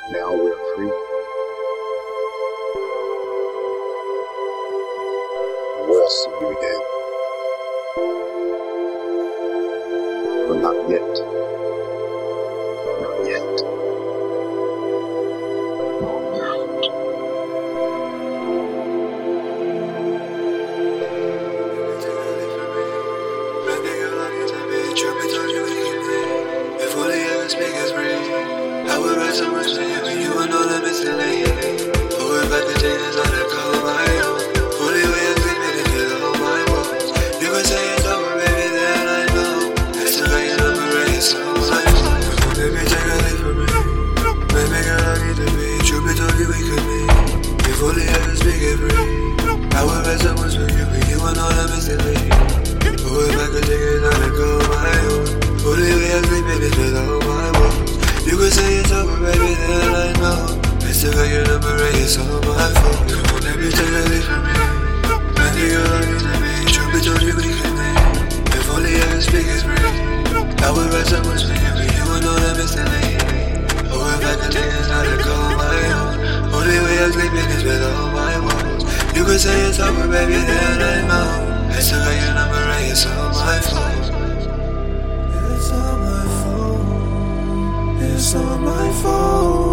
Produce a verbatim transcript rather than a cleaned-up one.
Now we're free. We'll see you again. But not yet. Not yet. If only I was big as rain, I would write so much to you, and you would know that it's delayed. Oh, if I could take this on a go my own, fully way of sleeping if you know my walls. You could say it's over, baby, then I know. It's a way of liberating so much. Baby, take a leap from me. Baby, girl, I need to be. Truth be told you, we could be. If only I was big as rain, I would write so much for you, and you would know that it's delayed. Oh, if I could take it on a go my own, fully way of sleeping if you know my walls. You could say it's over, baby, then I know. It's the way you liberate, it's all my fault. Come on, baby, take a leap from me. Baby, girl, I need to be. Truth be told you, we can be. If only I could speak as rain, I would write so much for you, but you would know that it's delayed. Oh, if I could take this out and go my own, only way I'm sleeping is with all my walls. You could say it's over, baby, then I know. It's the way you liberate, it's all my fault. It's all my fault. It's all my fault.